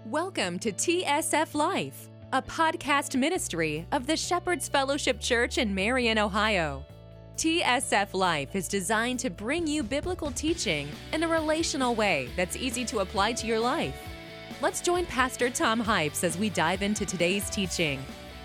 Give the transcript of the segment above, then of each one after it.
Welcome to TSF Life, a podcast ministry of the Shepherd's Fellowship Church in Marion, Ohio. TSF Life is designed to bring you biblical teaching in a relational way that's easy to apply to your life. Let's join Pastor Tom Hypes as we dive into today's teaching.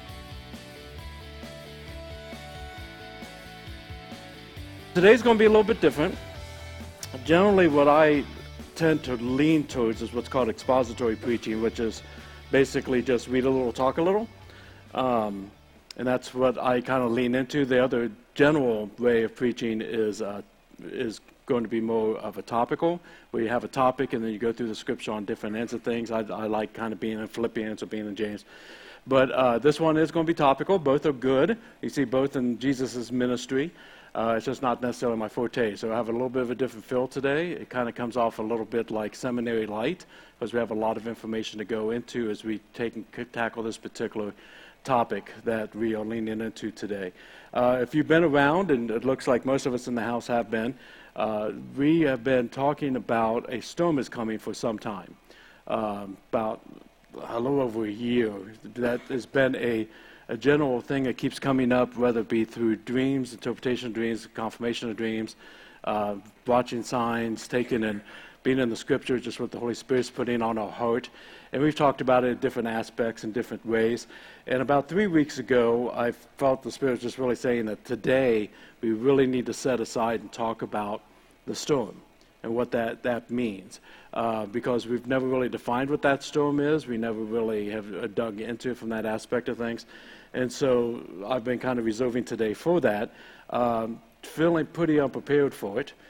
Today's going to be a little bit different. Generally, what I tend to lean towards is what's called expository preaching, which is basically just read a little, talk a little. And that's what I kind of lean into. The other general way of preaching is going to be more of a topical, where you have a topic and then you go through the scripture on different ends of things. I like kind of being in Philippians or being in James. But this one is going to be topical. Both are good. You see both in Jesus' ministry. It's just not necessarily my forte. So I have a little bit of a different feel today. It kind of comes off a little bit like seminary light, because we have a lot of information to go into as we tackle this particular topic that we are leaning into today. If you've been around, and it looks like most of us in the house have been, we have been talking about a storm is coming for some time, about a little over a year. That has been a general thing that keeps coming up, whether it be through dreams, interpretation of dreams, confirmation of dreams, watching signs, taking and being in the scripture, just what the Holy Spirit's putting on our heart. And we've talked about it in different aspects in different ways. And about 3 weeks ago, I felt the Spirit just really saying that today we really need to set aside and talk about the storm and what that means. Because we've never really defined what that storm is. We never really have dug into it from that aspect of things. And so I've been kind of reserving today for that, feeling pretty unprepared for it,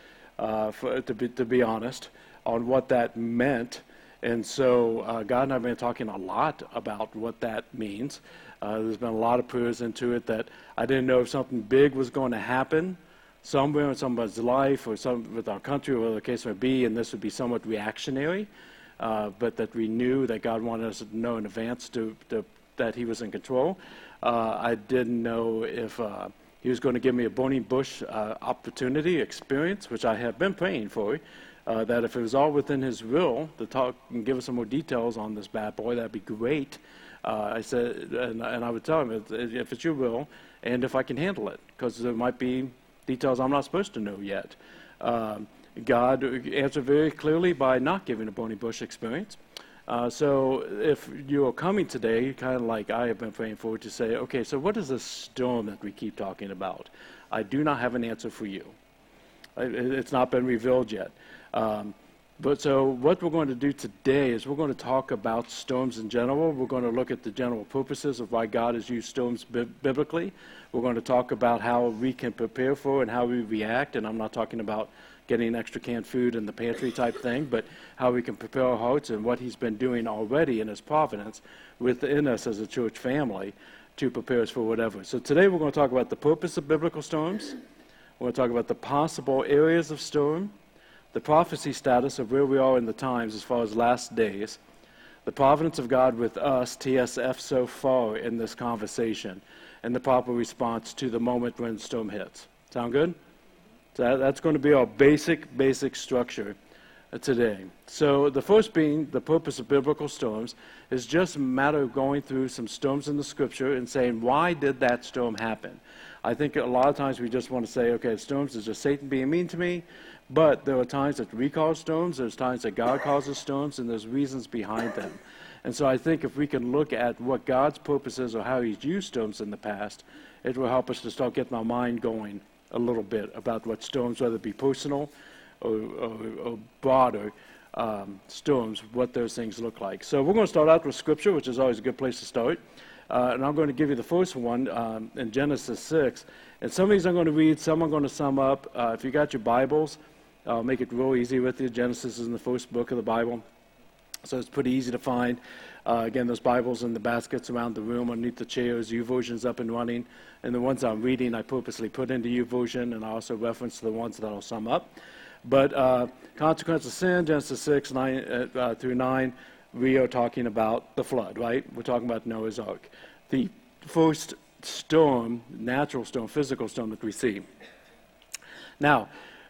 to be honest, on what that meant. And so God and I have been talking a lot about what that means. There's been a lot of prayers into it that I didn't know if something big was going to happen somewhere in somebody's life or with our country, or whatever the case may be, and this would be somewhat reactionary, but that we knew that God wanted us to know in advance that He was in control. I didn't know if He was going to give me a burning bush opportunity, experience, which I have been praying for, that if it was all within His will to talk and give us some more details on this bad boy, that'd be great. I said, and I would tell Him, if it's Your will, and if I can handle it, because there might be details I'm not supposed to know yet. God answered very clearly by not giving a burning bush experience. So if you are coming today, kind of like I have been praying for, to say, okay, so what is this storm that we keep talking about? I do not have an answer for you. It's not been revealed yet. But so what we're going to do today is we're going to talk about storms in general. We're going to look at the general purposes of why God has used storms biblically. We're going to talk about how we can prepare for and how we react. And I'm not talking about getting extra canned food in the pantry type thing, but how we can prepare our hearts and what He's been doing already in His providence within us as a church family to prepare us for whatever. So today we're going to talk about the purpose of biblical storms. We're going to talk about the possible areas of storm, the prophecy status of where we are in the times as far as last days, the providence of God with us, TSF, so far in this conversation, and the proper response to the moment when the storm hits. Sound good? So that's going to be our basic structure today. So the first being the purpose of biblical storms is just a matter of going through some storms in the Scripture and saying, why did that storm happen? I think a lot of times we just want to say, okay, storms is just Satan being mean to me. But there are times that we cause storms, there's times that God causes storms, and there's reasons behind them. And so I think if we can look at what God's purpose is or how He's used storms in the past, it will help us to start getting our mind going a little bit about what storms, whether it be personal or broader storms, what those things look like. So we're going to start out with Scripture, which is always a good place to start. And I'm going to give you the first one in Genesis 6. And some of these I'm going to read, some I'm going to sum up. If you got your Bibles, I'll make it real easy with you. Genesis is in the first book of the Bible, so it's pretty easy to find. Again, those Bibles in the baskets around the room, underneath the chairs. YouVersion's up and running, and the ones I'm reading I purposely put into YouVersion, and I also reference the ones that I'll sum up. But consequence of sin, Genesis 6, 9 through 9, we are talking about the flood, right? We're talking about Noah's Ark. The first storm, natural storm, physical storm that we see. Now,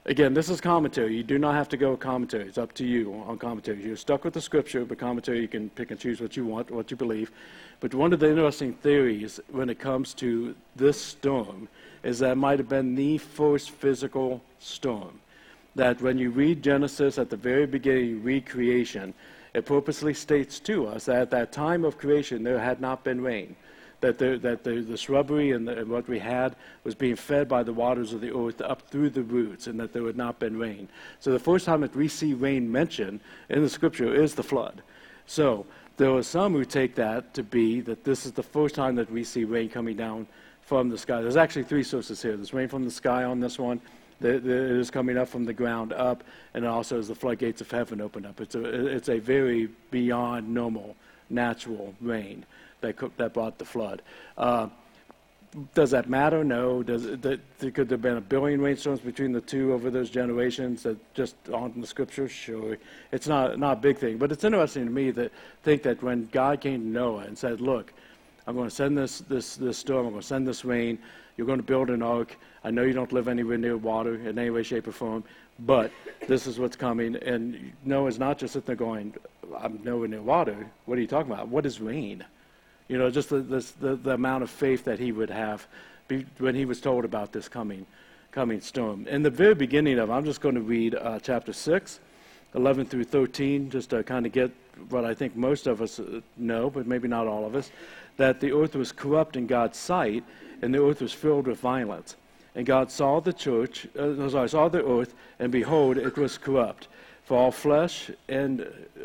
Again, this is commentary. You do not have to go with commentary. It's up to you on commentary. You're stuck with the scripture, but commentary, you can pick and choose what you want, what you believe. But one of the interesting theories when it comes to this storm is that it might have been the first physical storm. That when you read Genesis at the very beginning, you read creation, it purposely states to us that at that time of creation there had not been rain. That the shrubbery and what we had was being fed by the waters of the earth up through the roots, and that there had not been rain. So the first time that we see rain mentioned in the scripture is the flood. So there are some who take that to be that this is the first time that we see rain coming down from the sky. There's actually three sources here. There's rain from the sky on this one. It is coming up from the ground up, and also as the floodgates of heaven open up. It's a very beyond normal, natural rain that brought the flood. Does that matter? No. Could there have been a billion rainstorms between the two over those generations that just aren't in the scripture? Sure. It's not a big thing. But it's interesting to me that think that when God came to Noah and said, look, I'm going to send this storm, I'm going to send this rain, you're going to build an ark. I know you don't live anywhere near water in any way, shape, or form, but this is what's coming. And Noah's not just sitting there going, I'm nowhere near water. What are you talking about? What is rain? You know, just the amount of faith that he would have when he was told about this coming storm. In the very beginning of it, I'm just going to read chapter 6, 11 through 13, just to kind of get what I think most of us know, but maybe not all of us, that the earth was corrupt in God's sight, and the earth was filled with violence. And God saw the earth, and behold, it was corrupt. For all flesh had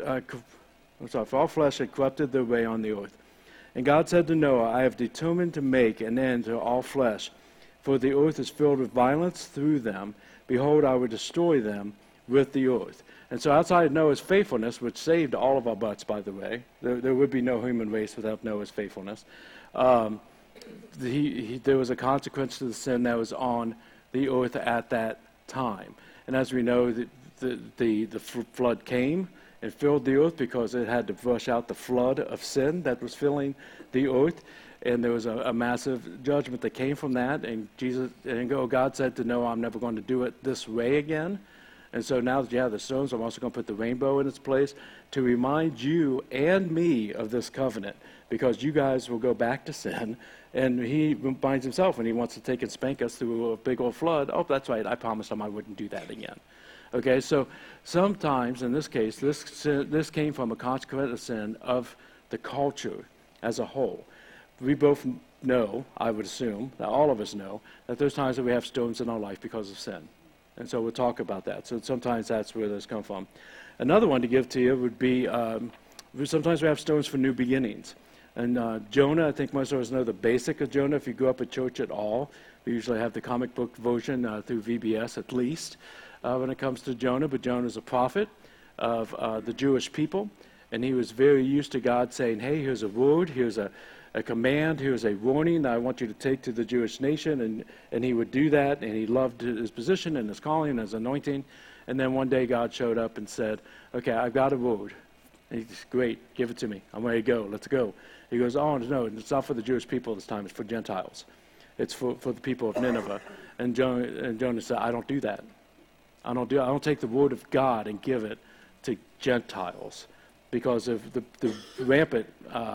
corrupted their way on the earth. And God said to Noah, I have determined to make an end to all flesh, for the earth is filled with violence through them. Behold, I will destroy them with the earth. And so outside of Noah's faithfulness, which saved all of our butts, by the way, there would be no human race without Noah's faithfulness, there was a consequence to the sin that was on the earth at that time. And as we know, the flood came and filled the earth because it had to flush out the flood of sin that was filling the earth. And there was a massive judgment that came from that. And God said to Noah, I'm never going to do it this way again. And so now that you have the stones, I'm also going to put the rainbow in its place to remind you and me of this covenant, because you guys will go back to sin. And he reminds himself when he wants to take and spank us through a big old flood. Oh, that's right, I promised him I wouldn't do that again. Okay, so sometimes in this case, this came from a consequence of sin of the culture as a whole. We both know, I would assume, that all of us know, that there's times that we have storms in our life because of sin. And so we'll talk about that. So sometimes that's where those come from. Another one to give to you would be sometimes we have storms for new beginnings. And Jonah, I think most of us know the basic of Jonah. If you grew up at church at all, we usually have the comic book version through VBS at least when it comes to Jonah. But Jonah is a prophet of the Jewish people. And he was very used to God saying, hey, here's a word, here's a command, here's a warning that I want you to take to the Jewish nation. And he would do that, and he loved his position and his calling and his anointing. And then one day God showed up and said, okay, I've got a word. And he's great, give it to me. I'm ready to go, let's go. He goes, oh, no, it's not for the Jewish people this time, it's for Gentiles. It's for the people of Nineveh. And Jonah said, I don't do that. I don't take the word of God and give it to Gentiles because of the rampant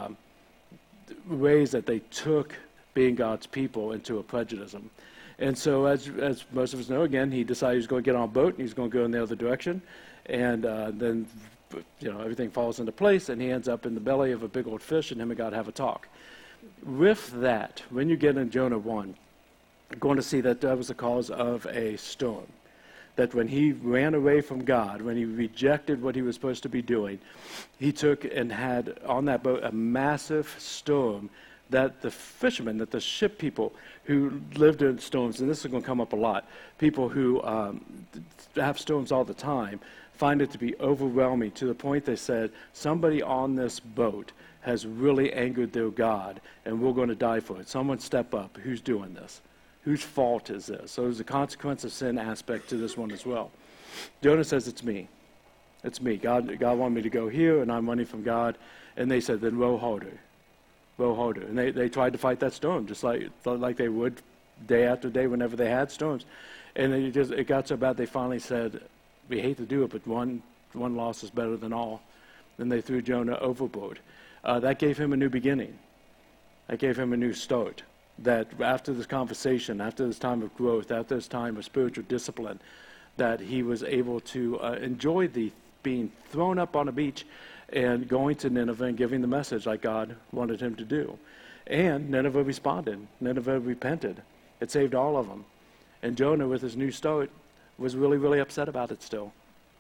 ways that they took being God's people into a prejudice. And so as most of us know, again, he decided he was going to get on a boat and he's going to go in the other direction. And then everything falls into place, and he ends up in the belly of a big old fish, and him and God have a talk. With that, when you get in Jonah 1, you're going to see that was the cause of a storm. That when he ran away from God, when he rejected what he was supposed to be doing, he took and had on that boat a massive storm that the fishermen, that the ship people who lived in storms, and this is going to come up a lot, people who have storms all the time, find it to be overwhelming to the point they said, somebody on this boat has really angered their God, and we're going to die for it. Someone step up. Who's doing this? Whose fault is this? So there's a consequence of sin aspect to this one as well. Jonah says, it's me. It's me. God wanted me to go here, and I'm running from God. And they said, then row harder. Row harder. And they tried to fight that storm, just like they would day after day whenever they had storms. And it got so bad they finally said, we hate to do it, but one loss is better than all. Then they threw Jonah overboard. That gave him a new beginning. That gave him a new start. That after this conversation, after this time of growth, after this time of spiritual discipline, that he was able to enjoy the being thrown up on a beach and going to Nineveh and giving the message like God wanted him to do. And Nineveh responded. Nineveh repented. It saved all of them. And Jonah, with his new start, was really, really upset about it still.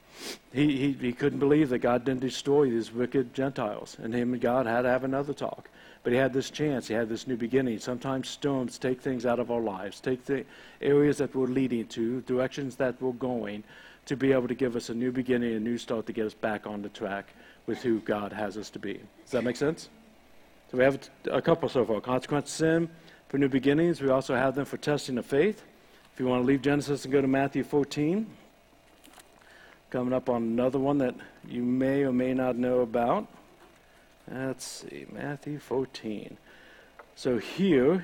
He couldn't believe that God didn't destroy these wicked Gentiles. And him and God had to have another talk. But he had this chance. He had this new beginning. Sometimes storms take things out of our lives, take the areas that we're leading to, directions that we're going, to be able to give us a new beginning, a new start to get us back on the track with who God has us to be. Does that make sense? So we have a couple so far. Consequence sin for new beginnings. We also have them for testing of faith. If you want to leave Genesis and go to Matthew 14, coming up on another one that you may or may not know about. Let's see, Matthew 14. So here,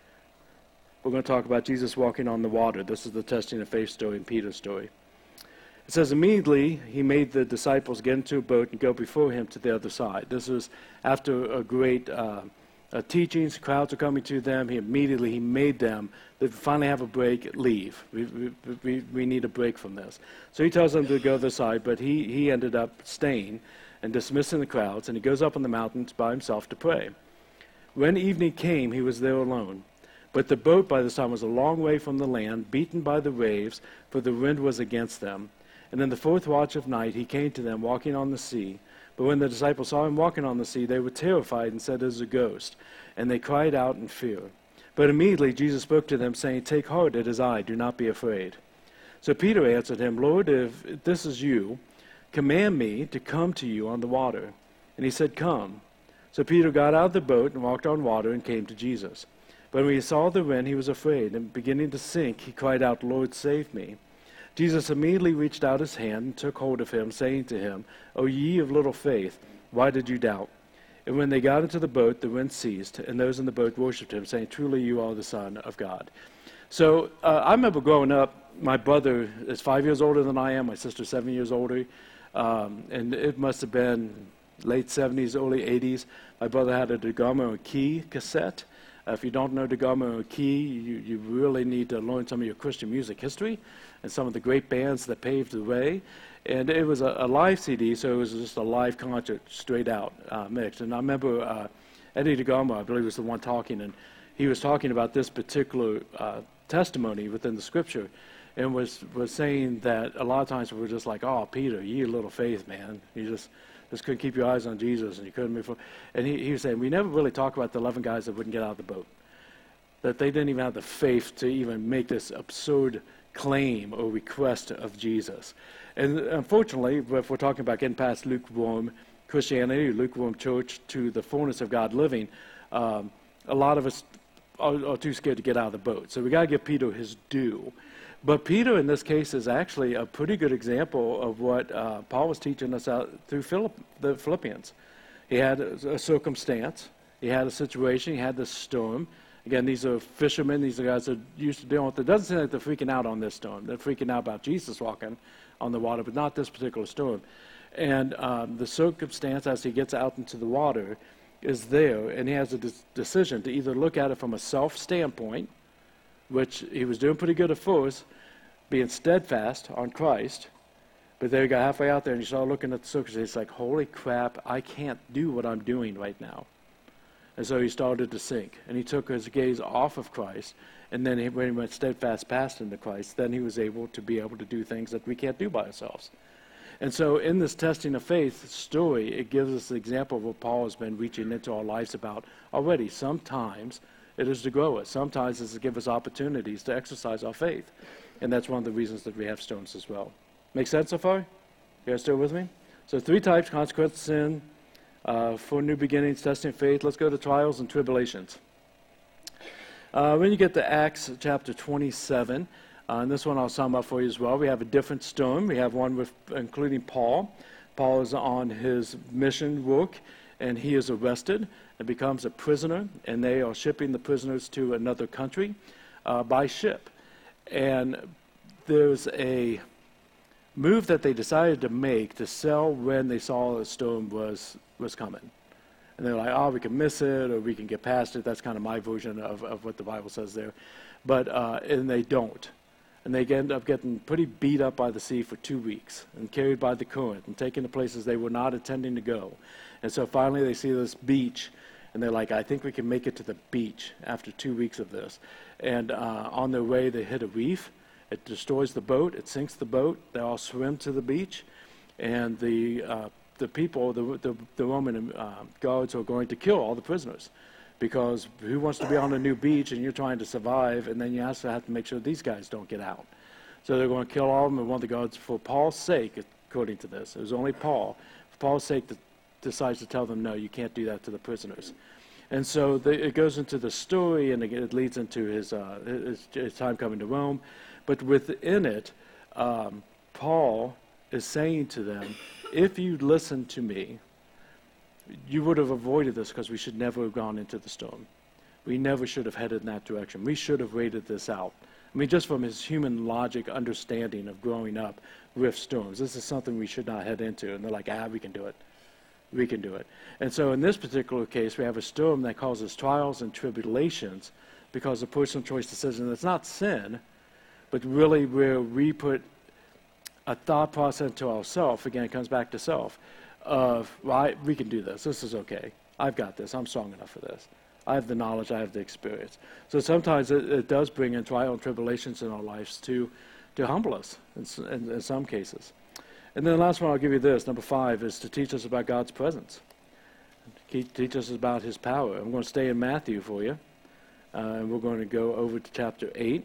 we're going to talk about Jesus walking on the water. This is the testing of faith story and Peter's story. It says, immediately he made the disciples get into a boat and go before him to the other side. This was after a great teachings, crowds are coming to them. He made them, they finally have a break, leave. We need a break from this. So he tells them to go to the side, but he ended up staying and dismissing the crowds, and he goes up on the mountains by himself to pray. When evening came, he was there alone. But the boat by this time was a long way from the land, beaten by the waves, for the wind was against them. And in the fourth watch of night he came to them walking on the sea. But when the disciples saw him walking on the sea, they were terrified and said, it is a ghost. And they cried out in fear. But immediately Jesus spoke to them, saying, take heart, it is I, do not be afraid. So Peter answered him, Lord, if this is you, command me to come to you on the water. And he said, come. So Peter got out of the boat and walked on water and came to Jesus. But when he saw the wind, he was afraid, and beginning to sink, he cried out, Lord, save me. Jesus immediately reached out his hand and took hold of him, saying to him, O ye of little faith, why did you doubt? And when they got into the boat, the wind ceased, and those in the boat worshipped him, saying, truly you are the Son of God. So I remember growing up, my brother is 5 years older than I am, my sister's 7 years older, and it must have been late 70s, early 80s. My brother had a DeGarmo and Key cassette. If you don't know DeGarmo and Key, you really need to learn some of your Christian music history and some of the great bands that paved the way. And it was a live CD, so it was just a live concert, straight out mixed. And I remember Eddie DeGarmo, I believe, was the one talking, and he was talking about this particular testimony within the Scripture, and was saying that a lot of times we're just like, oh, Peter, you little faith, man. You just couldn't keep your eyes on Jesus, and you couldn't move forward. And he was saying, we never really talk about the 11 guys that wouldn't get out of the boat, that they didn't even have the faith to even make this absurd claim or request of Jesus. And unfortunately, if we're talking about getting past lukewarm Christianity, lukewarm church, to the fullness of God living, a lot of us are too scared to get out of the boat. So we got to give Peter his due. But Peter, in this case, is actually a pretty good example of what Paul was teaching us out through the Philippians. He had a circumstance. He had a situation. He had this storm. Again, these are fishermen. These are guys that are used to dealing with it. It doesn't seem like they're freaking out on this storm. They're freaking out about Jesus walking on the water, but not this particular storm. And the circumstance, as he gets out into the water, is there, and he has a decision to either look at it from a self standpoint, which he was doing pretty good at first, being steadfast on Christ, but then he got halfway out there and he started looking at the circumstance. He's like, holy crap, I can't do what I'm doing right now. And so he started to sink, and he took his gaze off of Christ, and then when he went steadfast past into Christ, then he was able to do things that we can't do by ourselves. And so in this testing of faith story, it gives us an example of what Paul has been reaching into our lives about already. Sometimes it is to grow us. Sometimes it's to give us opportunities to exercise our faith. And that's one of the reasons that we have stones as well. Make sense so far? You guys still with me? So 3 types: consequence, sin, for new beginnings, testing faith. Let's go to trials and tribulations. When you get to Acts chapter 27, and this one I'll sum up for you as well. We have a different storm. We have one including Paul. Paul is on his mission work, and he is arrested and becomes a prisoner, and they are shipping the prisoners to another country by ship. And there's a move that they decided to make to sell when they saw a storm was coming. And they're like, oh, we can miss it or we can get past it. That's kind of my version of what the Bible says there. But and they don't. And they end up getting pretty beat up by the sea for 2 weeks and carried by the current and taken to places they were not intending to go. And so finally they see this beach, and they're like, I think we can make it to the beach after 2 weeks of this. And on their way, they hit a reef. It destroys the boat. It sinks the boat. They all swim to the beach. And the people, the Roman guards are going to kill all the prisoners. Because who wants to be on a new beach and you're trying to survive, and then you also have to make sure these guys don't get out. So they're going to kill all of them, and one of the guards, for Paul's sake, according to this, it was only Paul, for Paul's sake, decides to tell them, no, you can't do that to the prisoners. And so it goes into the story, and it leads into his time coming to Rome. But within it, Paul is saying to them, if you'd listened to me, you would have avoided this, because we should never have gone into the storm. We never should have headed in that direction. We should have waited this out. I mean, just from his human logic understanding of growing up with storms, this is something we should not head into. And they're like, we can do it. We can do it. And so in this particular case, we have a storm that causes trials and tribulations because of personal choice decision. It's not sin, but really where we put a thought process to ourselves. Again, it comes back to self. We can do this. This is okay. I've got this. I'm strong enough for this. I have the knowledge. I have the experience. So sometimes it does bring in trial and tribulations in our lives to humble us in some cases. And then the last one I'll give you this, number 5, is to teach us about God's presence. Teach us about his power. I'm going to stay in Matthew for you. And we're going to go over to chapter 8.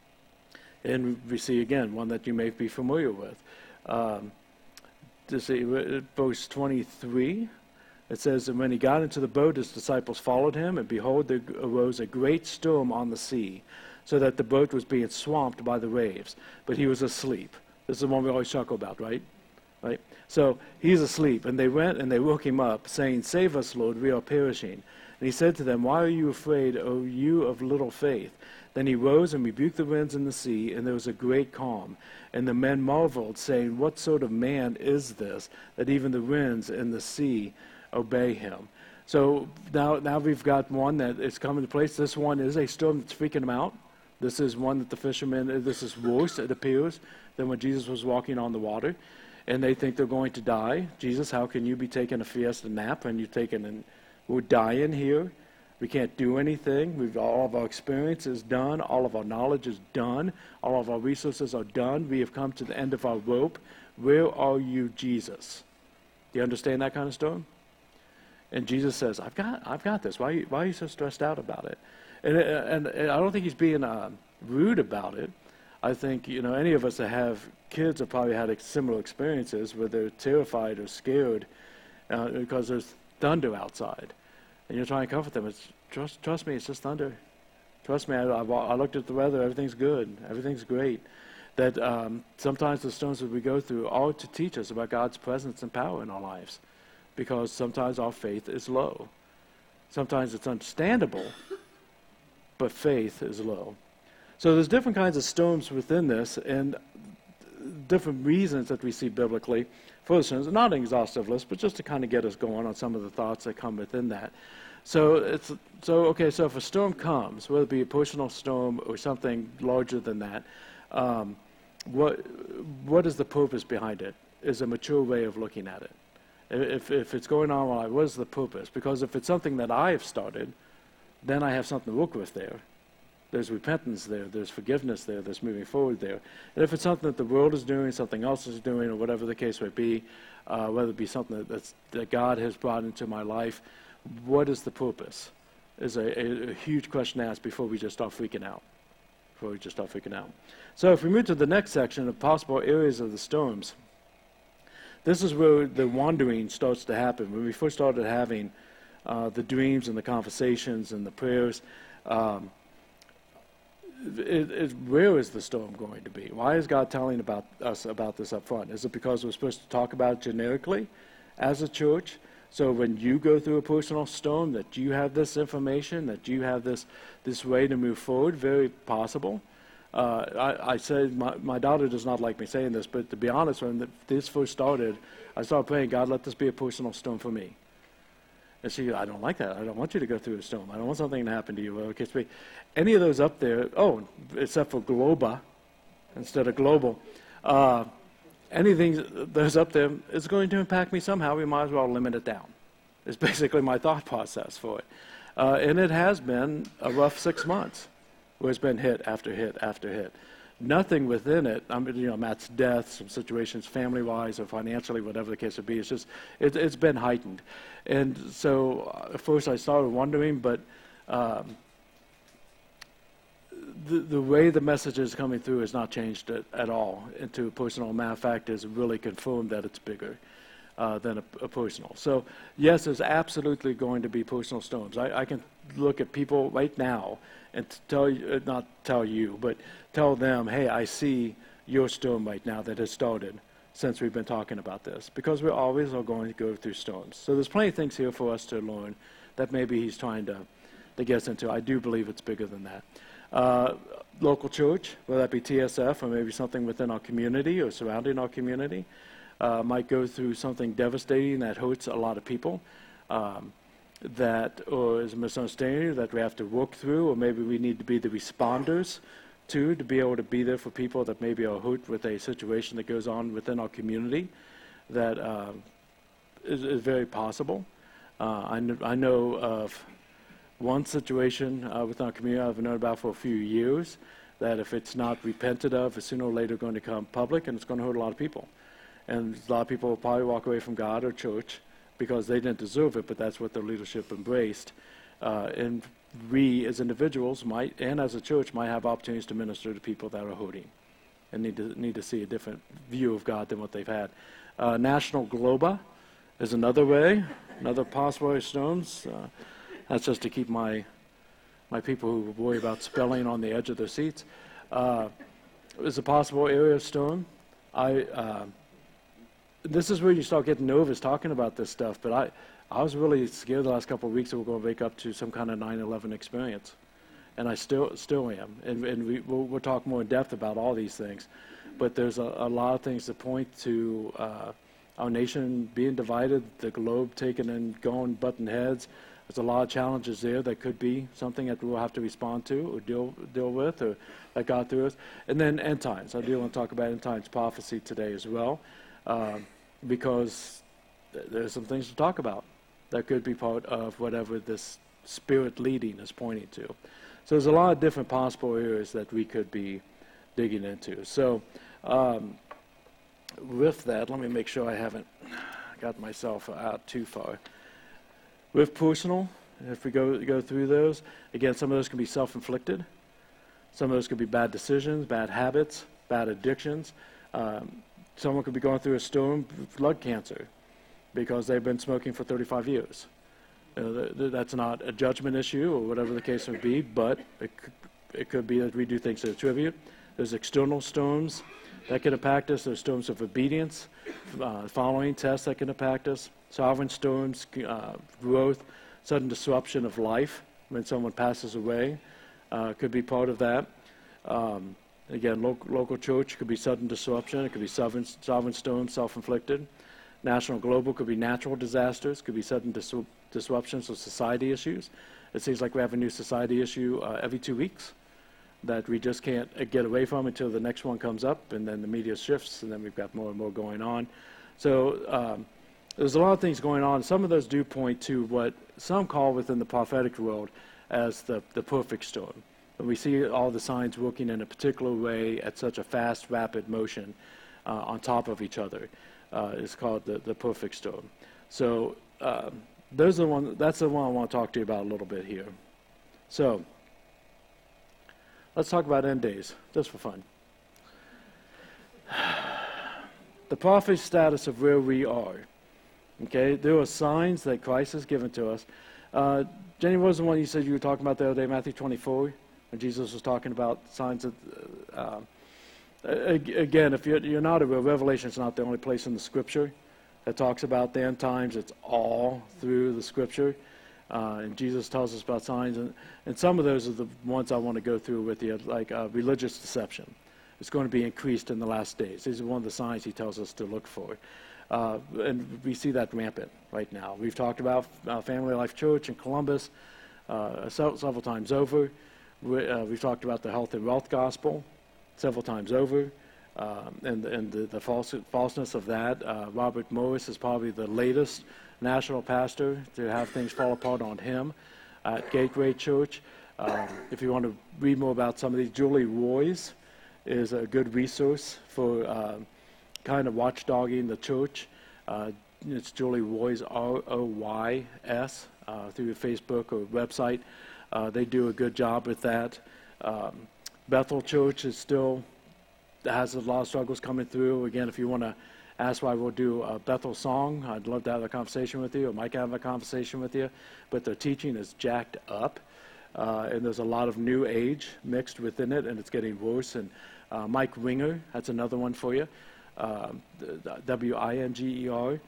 And we see, again, one that you may be familiar with. Verse 23, it says, and when he got into the boat, his disciples followed him, and behold, there arose a great storm on the sea, so that the boat was being swamped by the waves. But he was asleep. This is the one we always chuckle about, right? Right? So he's asleep, and they went and they woke him up, saying, save us, Lord, we are perishing. And he said to them, why are you afraid, O you of little faith? Then he rose and rebuked the winds and the sea, and there was a great calm. And the men marveled, saying, what sort of man is this, that even the winds and the sea obey him? So now we've got one that is coming to place. This one is a storm that's freaking them out. This is one that the fishermen, this is worse, it appears, than when Jesus was walking on the water. And they think they're going to die. Jesus, how can you be taking a fiesta nap and we're dying here? We can't do anything. All of our experience is done. All of our knowledge is done. All of our resources are done. We have come to the end of our rope. Where are you, Jesus? Do you understand that kind of storm? And Jesus says, I've got this. Why are you so stressed out about it? And I don't think he's being rude about it. I think, any of us that have kids have probably had similar experiences where they're terrified or scared because there's thunder outside. And you're trying to comfort them. Trust me, it's just thunder. Trust me, I looked at the weather. Everything's good. Everything's great. That sometimes the storms that we go through are to teach us about God's presence and power in our lives. Because sometimes our faith is low. Sometimes it's understandable, but faith is low. So there's different kinds of storms within this, and different reasons that we see biblically for the storms. Not an exhaustive list, but just to kind of get us going on some of the thoughts that come within that. So if a storm comes, whether it be a personal storm or something larger than that, what is the purpose behind it? Is a mature way of looking at it. If it's going on, well, what is the purpose? Because if it's something that I have started, then I have something to work with there. There's repentance there, there's forgiveness there, there's moving forward there. And if it's something that the world is doing, something else is doing, or whatever the case may be, whether it be something that God has brought into my life, what is the purpose? Is a huge question to ask before we just start freaking out. So if we move to the next section of possible areas of the storms, this is where the wandering starts to happen. When we first started having the dreams and the conversations and the prayers, where is the storm going to be? Why is God telling us about this up front? Is it because we're supposed to talk about it generically as a church? So when you go through a personal storm, that you have this information, that you have this way to move forward? Very possible. I said, my daughter does not like me saying this, but to be honest, when this first started, I started praying, God, let this be a personal storm for me. And she, I don't like that. I don't want you to go through a storm. I don't want something to happen to you. Okay, any of those up there, except for Globa instead of global, anything that's up there is going to impact me somehow. We might as well limit it down. It's basically my thought process for it. And it has been a rough 6 months where it's been hit after hit after hit. Nothing within it, Matt's death, some situations family-wise or financially, whatever the case would be, it's been heightened. And so at first I started wondering, but the way the message is coming through has not changed at all into a personal. Matter of fact, has really confirmed that it's bigger than a personal. So yes, there's absolutely going to be personal storms. I can look at people right now and not tell you, but tell them, hey, I see your storm right now that has started since we've been talking about this, because we always are going to go through storms. So there's plenty of things here for us to learn that maybe he's trying to get us into. I do believe it's bigger than that. Local church, whether that be TSF or maybe something within our community or surrounding our community, might go through something devastating that hurts a lot of people. That or is a misunderstanding that we have to work through, or maybe we need to be the responders to be able to be there for people that maybe are hurt with a situation that goes on within our community that is very possible. I know of one situation within our community I've known about for a few years that if it's not repented of, it's sooner or later going to come public, and it's going to hurt a lot of people. And a lot of people will probably walk away from God or church because they didn't deserve it, but that's what their leadership embraced. And we as individuals might, and as a church, might have opportunities to minister to people that are hurting and need to see a different view of God than what they've had. National Globa is another way, another possible storms. That's just to keep my people who worry about spelling on the edge of their seats. Is a possible area of storm. This is where you start getting nervous talking about this stuff, but I was really scared the last couple of weeks that we're going to wake up to some kind of 9/11 experience, and I still am. And we'll talk more in depth about all these things, but there's a lot of things that point to our nation being divided, the globe taken and going button heads. There's a lot of challenges there that could be something that we'll have to respond to or deal with, or that got through us. And then end times. I do want to talk about end times prophecy today as well. Because there's some things to talk about that could be part of whatever this spirit leading is pointing to. So there's a lot of different possible areas that we could be digging into. So with that, let me make sure I haven't got myself out too far. With personal, if we go through those, again, some of those can be self-inflicted. Some of those could be bad decisions, bad habits, bad addictions. Someone could be going through a storm, blood cancer, because they've been smoking for 35 years. That's not a judgment issue or whatever the case would be, but it could be that we do things that are trivial. There's external storms that can impact us. There's storms of obedience, following tests that can impact us. Sovereign storms, growth, sudden disruption of life when someone passes away could be part of that. Again, local church could be sudden disruption. It could be sovereign storms, self-inflicted. National global could be natural disasters. Could be sudden disruptions of society issues. It seems like we have a new society issue every 2 weeks that we just can't get away from until the next one comes up, and then the media shifts, and then we've got more and more going on. So there's a lot of things going on. Some of those do point to what some call within the prophetic world as the perfect storm. When we see all the signs working in a particular way at such a fast, rapid motion on top of each other, is called the perfect storm. So that's the one I want to talk to you about a little bit here. So let's talk about end days, just for fun. The prophecy status of where we are. Okay, there are signs that Christ has given to us. Jenny, what was the one you said you were talking about the other day, Matthew 24? When Jesus was talking about signs of, again, if you're not aware, Revelation is not the only place in the Scripture that talks about the end times. It's all through the Scripture. And Jesus tells us about signs, and some of those are the ones I want to go through with you, like religious deception. It's going to be increased in the last days. These are one of the signs he tells us to look for. And we see that rampant right now. We've talked about Family Life Church in Columbus several times over. We've talked about the health and wealth gospel several times over, and the falseness of that. Robert Morris is probably the latest national pastor to have things fall apart on him at Gateway Church. If you want to read more about some of these, Julie Roys is a good resource for kind of watchdogging the church. It's Julie Roys, R-O-Y-S, through Facebook or website. They do a good job with that. Bethel Church has a lot of struggles coming through. Again, if you want to ask why, we'll do a Bethel song. I'd love to have a conversation with you, or Mike have a conversation with you. But their teaching is jacked up, and there's a lot of new age mixed within it, and it's getting worse. And Mike Winger, that's another one for you. Winger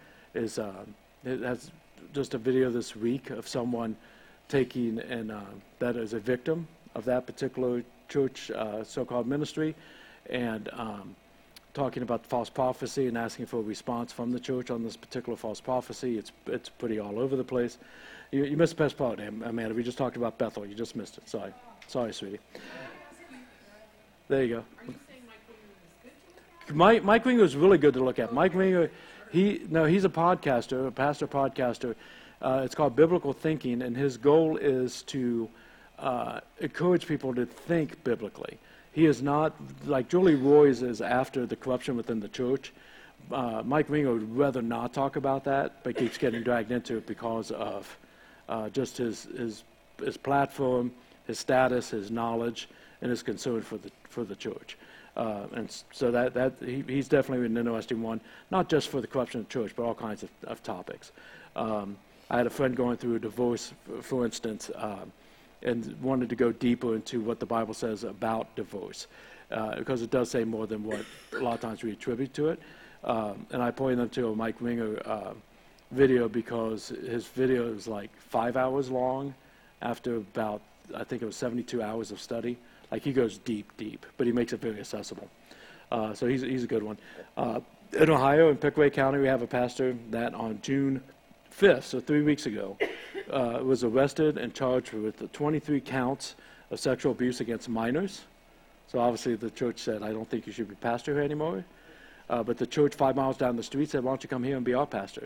has just a video this week of someone taking that as a victim of that particular church so-called ministry, and talking about false prophecy and asking for a response from the church on this particular false prophecy. It's pretty all over the place. You missed the best part, Amanda. We just talked about Bethel. You just missed it. Sorry, sweetie. There you go. Are you saying Mike Winger is good? Mike Winger is really good to look at. Mike Winger, he's a podcaster, a pastor podcaster. It's called Biblical Thinking, and his goal is to encourage people to think biblically. He is not, like Julie Roys is after the corruption within the church. Mike Winger would rather not talk about that, but keeps getting dragged into it because of just his platform, his status, his knowledge, and his concern for the church. And so he's definitely an interesting one, not just for the corruption of the church, but all kinds of topics. I had a friend going through a divorce, for instance, and wanted to go deeper into what the Bible says about divorce, because it does say more than what a lot of times we attribute to it. And I pointed them to a Mike Winger video, because his video is like 5 hours long after about, I think it was 72 hours of study. Like, he goes deep, but he makes it very accessible. So he's a good one. In Ohio, in Pickaway County, we have a pastor that on June 5th, so 3 weeks ago, was arrested and charged with 23 counts of sexual abuse against minors. So obviously the church said, I don't think you should be pastor here anymore. But the church 5 miles down the street said, why don't you come here and be our pastor?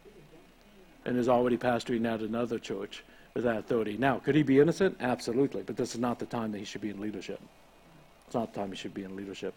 And is already pastoring at another church with that authority. Now, could he be innocent? Absolutely. But this is not the time that he should be in leadership. It's not the time he should be in leadership.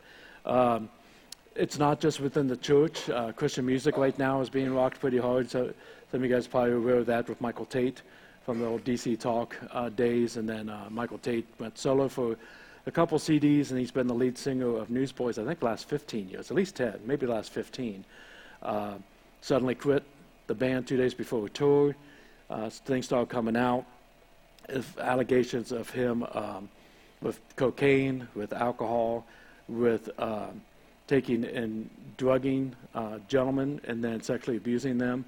It's not just within the church. Christian music right now is being rocked pretty hard. So some of you guys are probably aware of that with Michael Tate from the old DC Talk days. And then Michael Tate went solo for a couple CDs, and he's been the lead singer of Newsboys, I think, the last 15 years, at least 10, maybe the last 15. Suddenly quit the band 2 days before we toured. Things started coming out, allegations of him with cocaine, with alcohol, with taking and drugging gentlemen and then sexually abusing them.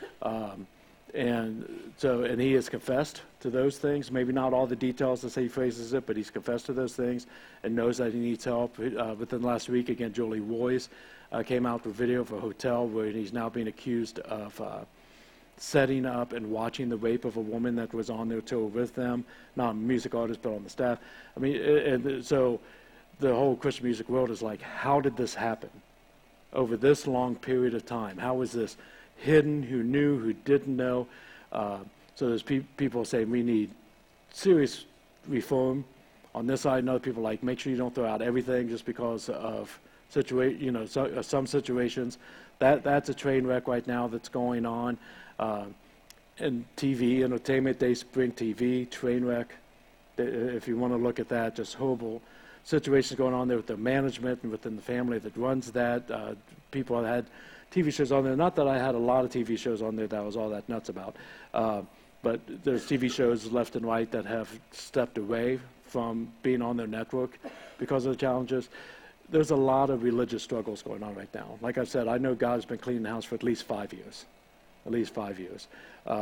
And he has confessed to those things. Maybe not all the details as he phrases it, but he's confessed to those things and knows that he needs help. Within the last week, again, Julie Roys came out with a video of a hotel where he's now being accused of setting up and watching the rape of a woman that was on their tour with them, not a music artist, but on the staff. I mean, and so the whole Christian music world is like, how did this happen over this long period of time? How was this hidden? Who knew? Who didn't know? So there's people saying we need serious reform on this side, and other people like, make sure you don't throw out everything just because of some situations. That's a train wreck right now that's going on. And TV, entertainment, they bring TV, train wreck. If you want to look at that, just horrible situations going on there with the management and within the family that runs that. People that had TV shows on there. Not that I had a lot of TV shows on there that I was all that nuts about. But there's TV shows left and right that have stepped away from being on their network because of the challenges. There's a lot of religious struggles going on right now. Like I said, I know God has been cleaning the house for at least 5 years. At least 5 years.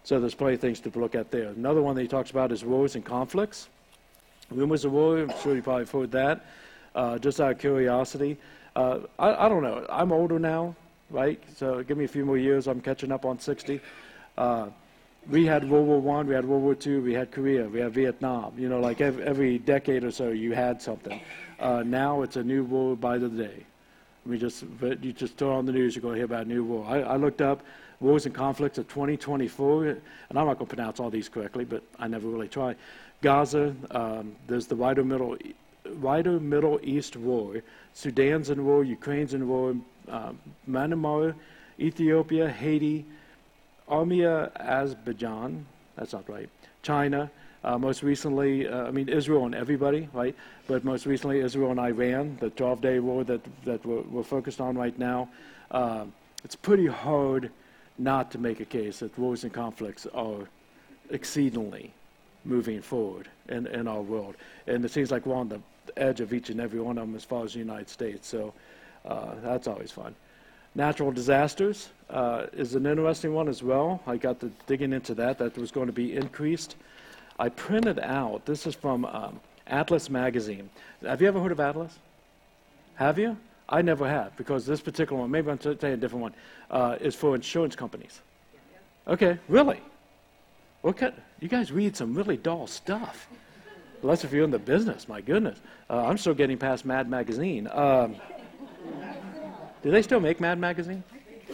So there's plenty of things to look at there. Another one that he talks about is wars and conflicts. Rumors of war, I'm sure you probably have heard that. Just out of curiosity, I don't know. I'm older now, right? So give me a few more years. I'm catching up on 60. We had World War I, we had World War II, we had Korea, we had Vietnam. You know, like every decade or so, you had something. Now it's a new war by the day. You just turn on the news, you're going to hear about a new war. I looked up wars and conflicts of 2024, and I'm not going to pronounce all these correctly, but I never really try. Gaza, there's the wider Middle East war, Sudan's in war, Ukraine's in war, Myanmar, Ethiopia, Haiti, Armenia, Azerbaijan, that's not right, China, most recently, Israel and everybody, right? But most recently, Israel and Iran, the 12-day war that we're focused on right now. It's pretty hard not to make a case that wars and conflicts are exceedingly moving forward in our world. And it seems like we're on the edge of each and every one of them as far as the United States. So that's always fun. Natural disasters is an interesting one as well. I got to digging into that. That was going to be increased. I printed out, this is from Atlas Magazine. Have you ever heard of Atlas? Have you? I never have, because this particular one, maybe I'm telling you a different one, is for insurance companies. Okay, really? You guys read some really dull stuff. Unless if you're in the business, my goodness. I'm still getting past Mad Magazine. Do they still make Mad Magazine?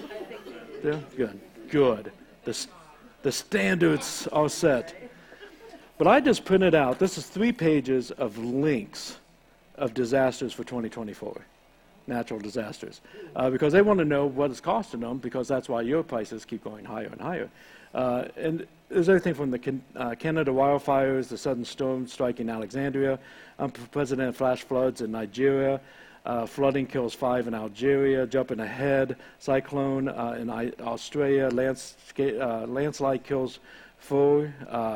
Yeah? Good. The standards are set. But I just printed out, this is 3 pages of links of disasters for 2024, natural disasters, because they want to know what it's costing them, because that's why your prices keep going higher and higher. And there's everything from the Canada wildfires, the sudden storm striking Alexandria, unprecedented flash floods in Nigeria, flooding kills 5 in Algeria, jumping ahead, cyclone in Australia, landslide kills 4.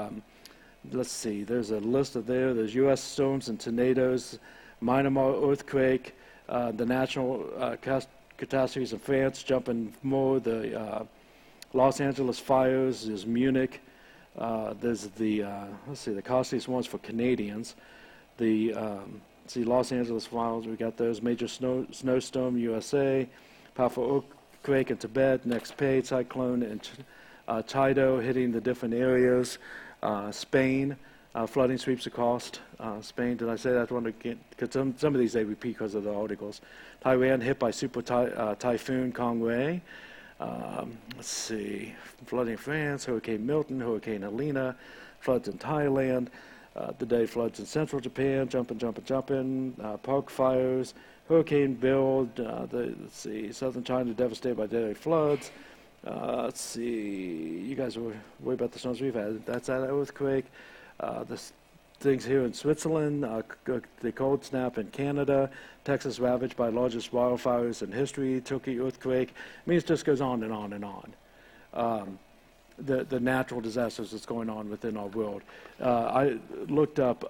Let's see, there's a list of there. There's U.S. storms and tornadoes, Myanmar earthquake, the natural catastrophes in France, jumping more, the Los Angeles fires, there's Munich, there's the, the costliest ones for Canadians. The, Los Angeles fires, we got those, major snowstorm, USA, powerful earthquake in Tibet, next page, cyclone in Chido hitting the different areas. Spain, flooding sweeps across Spain. Did I say that one again? Because some of these they repeat because of the articles. Taiwan hit by super typhoon Kangwei. Let's see, flooding in France, Hurricane Milton, Hurricane Helena, floods in Thailand. Today floods in central Japan, jumping. Park fires, Hurricane Bill. Let's see, southern China devastated by deadly floods. Let's see, you guys were worried about the storms we've had. That's that earthquake. The things here in Switzerland, the cold snap in Canada, Texas ravaged by largest wildfires in history, Turkey earthquake. I mean, it just goes on and on and on. The natural disasters that's going on within our world. I looked up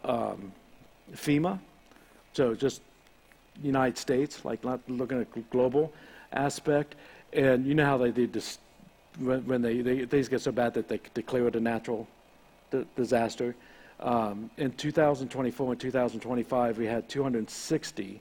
FEMA, so just United States, like not looking at the global aspect. And you know how they just, when things get so bad that they declare it a natural disaster. In 2024 and 2025, we had 260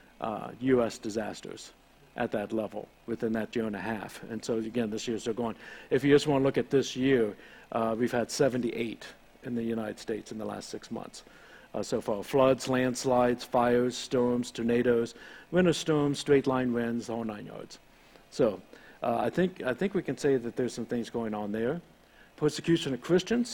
U.S. disasters at that level within that year and a half. And so, again, this year's still going. If you just want to look at this year, we've had 78 in the United States in the last 6 months so far. Floods, landslides, fires, storms, tornadoes, winter storms, straight-line winds, the whole 9 yards. So I think we can say that there's some things going on there. Persecution of Christians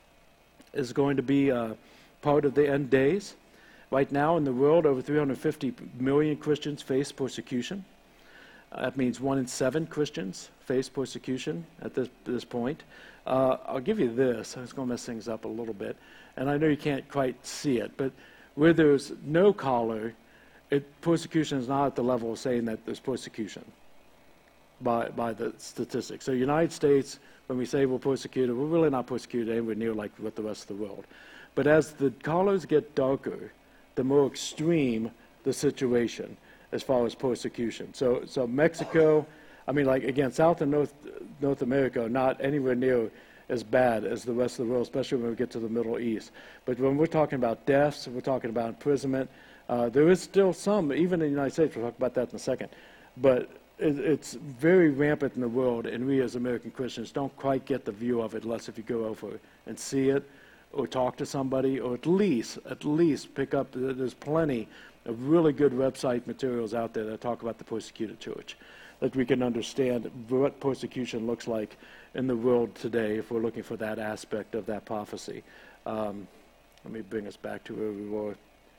is going to be part of the end days. Right now in the world, over 350 million Christians face persecution. That means 1 in 7 Christians face persecution at this point. I'll give you this. I was going to mess things up a little bit. And I know you can't quite see it, but where there's no collar, persecution is not at the level of saying that there's persecution by the statistics. So United States, when we say we're persecuted, we're really not persecuted anywhere near like with the rest of the world. But as the colors get darker, the more extreme the situation as far as persecution. So Mexico, I mean, like, again, South and North America are not anywhere near as bad as the rest of the world, especially when we get to the Middle East. But when we're talking about deaths, we're talking about imprisonment, there is still some, even in the United States, we'll talk about that in a second, but it's very rampant in the world, and we as American Christians don't quite get the view of it unless if you go over and see it, or talk to somebody, or at least pick up, there's plenty of really good website materials out there that talk about the persecuted church, that we can understand what persecution looks like in the world today if we're looking for that aspect of that prophecy. Let me bring us back to where we were.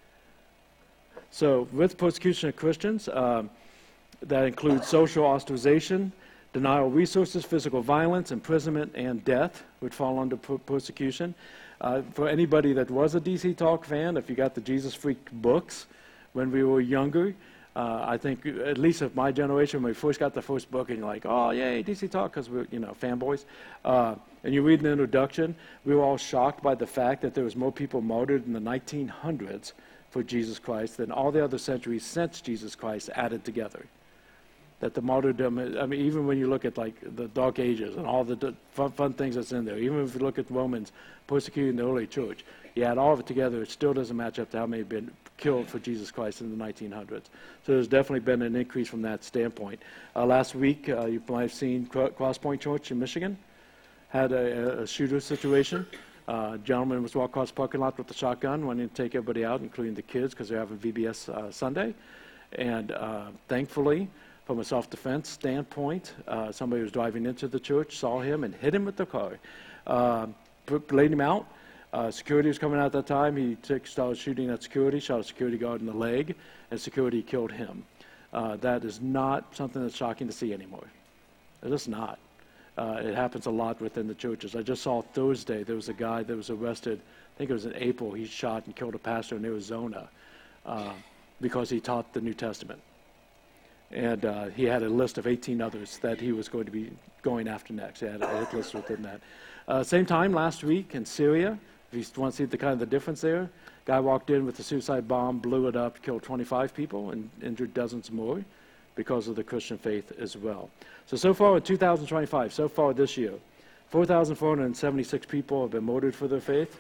So with persecution of Christians, that includes social ostracization, denial of resources, physical violence, imprisonment, and death would fall under persecution. For anybody that was a DC Talk fan, if you got the Jesus Freak books when we were younger, I think at least of my generation, when we first got the first book and you're like, oh, yay, DC Talk, because we're, fanboys. And you read an introduction, we were all shocked by the fact that there was more people martyred in the 1900s for Jesus Christ than all the other centuries since Jesus Christ added together. That the martyrdom, even when you look at like the Dark Ages and all the fun things that's in there, even if you look at Romans persecuting the early church, you add all of it together, it still doesn't match up to how many have been killed for Jesus Christ in the 1900s. So there's definitely been an increase from that standpoint. Last week, you might have seen Cross Point Church in Michigan had a shooter situation. A gentleman was walking across the parking lot with a shotgun, wanting to take everybody out, including the kids, because they're having VBS Sunday. And thankfully, from a self-defense standpoint, somebody was driving into the church, saw him, and hit him with the car. Laid him out. Security was coming out at that time. He started shooting at security, shot a security guard in the leg, and security killed him. That is not something that's shocking to see anymore. It's just not. It happens a lot within the churches. I just saw Thursday, there was a guy that was arrested, I think it was in April, he shot and killed a pastor in Arizona because he taught the New Testament. And he had a list of 18 others that he was going to be going after next. He had a hit list within that. Same time last week in Syria, if you want to see the kind of the difference there, guy walked in with a suicide bomb, blew it up, killed 25 people, and injured dozens more because of the Christian faith as well. So far in 2025, so far this year, 4,476 people have been murdered for their faith,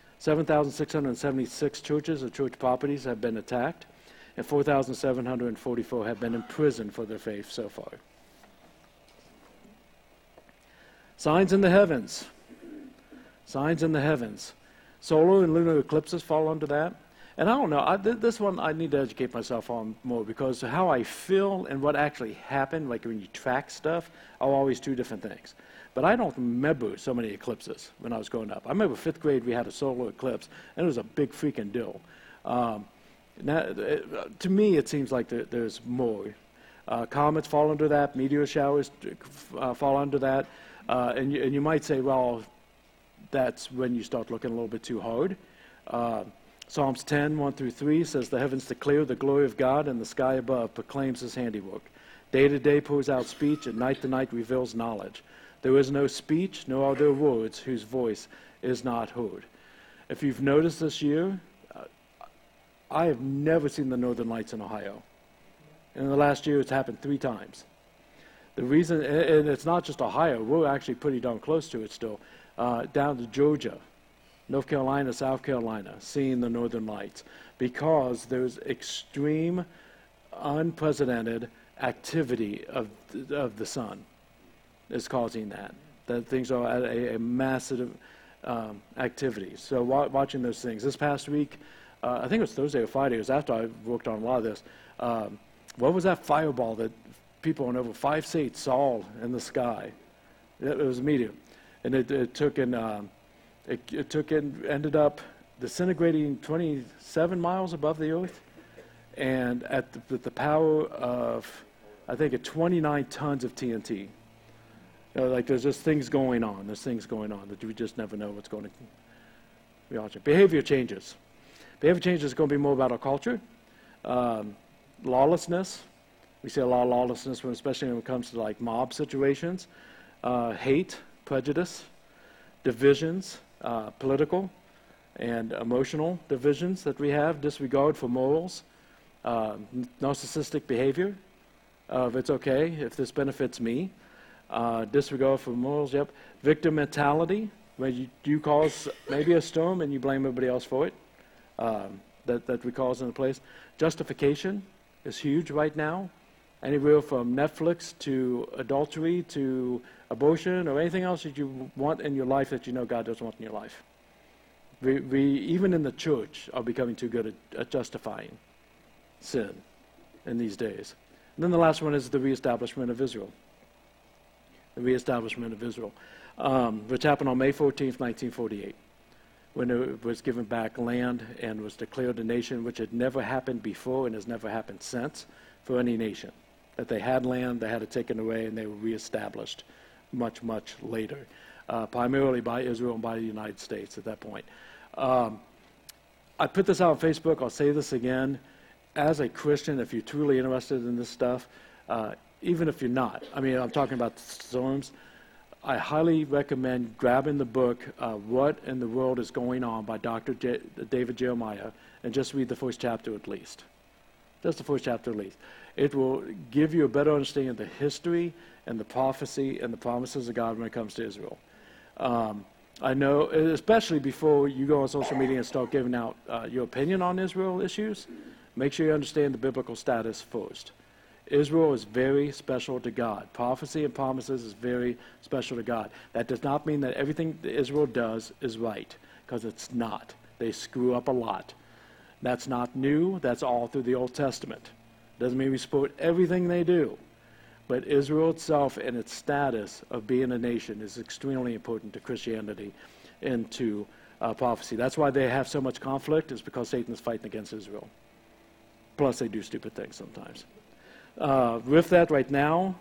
7,676 churches or church properties have been attacked, and 4,744 have been imprisoned for their faith so far. Signs in the heavens. Signs in the heavens. Solar and lunar eclipses fall under that. And I don't know, this one I need to educate myself on more, because how I feel and what actually happened, like when you track stuff, are always two different things. But I don't remember so many eclipses when I was growing up. I remember 5th grade we had a solar eclipse, and it was a big freaking deal. Now, to me, it seems like there's more. Comets fall under that. Meteor showers fall under that. And you might say, well, that's when you start looking a little bit too hard. Psalms 10, 1 through 3 says, the heavens declare the glory of God, and the sky above proclaims his handiwork. Day to day pours out speech, and night to night reveals knowledge. There is no speech, nor are there words whose voice is not heard. If you've noticed this year, I have never seen the Northern Lights in Ohio. In the last year, it's happened 3 times. The reason, and it's not just Ohio, we're actually pretty darn close to it still, down to Georgia, North Carolina, South Carolina, seeing the Northern Lights, because there's extreme, unprecedented activity of the sun is causing that. That things are at a massive activity. So watching those things. This past week, I think it was Thursday or Friday, it was after I worked on a lot of this, what was that fireball that people in over 5 states saw in the sky? It was a meteor. And ended up disintegrating 27 miles above the earth, and at the power of, I think, at 29 tons of TNT. Like there's just things going on. There's things going on that we just never know what's going to be on. Behavior changes. Behavior changes is going to be more about our culture. Lawlessness. We see a lot of lawlessness, especially when it comes to like mob situations. Hate, prejudice, divisions, political and emotional divisions that we have, disregard for morals, narcissistic behavior of it's okay if this benefits me, disregard for morals, yep. Victim mentality, where you cause maybe a storm and you blame everybody else for it, that we cause in a place. Justification is huge right now. Anywhere from Netflix to adultery to abortion or anything else that you want in your life that you know God doesn't want in your life. We even in the church are becoming too good at justifying sin in these days. And then the last one is the reestablishment of Israel. The reestablishment of Israel, which happened on May 14th, 1948, when it was given back land and was declared a nation, which had never happened before and has never happened since for any nation. That they had land, they had it taken away, and they were reestablished much, much later, primarily by Israel and by the United States at that point. I put this out on Facebook. I'll say this again. As a Christian, if you're truly interested in this stuff, even if you're not, I mean, I'm talking about storms, I highly recommend grabbing the book, What in the World is Going On by Dr. David Jeremiah, and just read the first chapter at least. Just the first chapter at least. It will give you a better understanding of the history and the prophecy and the promises of God when it comes to Israel. I know, especially before you go on social media and start giving out your opinion on Israel issues, make sure you understand the biblical status first. Israel is very special to God. Prophecy and promises is very special to God. That does not mean that everything that Israel does is right, because it's not. They screw up a lot. That's not new. That's all through the Old Testament. Doesn't mean we support everything they do. But Israel itself and its status of being a nation is extremely important to Christianity and to prophecy. That's why they have so much conflict, is because Satan is fighting against Israel. Plus, they do stupid things sometimes. With that, right now,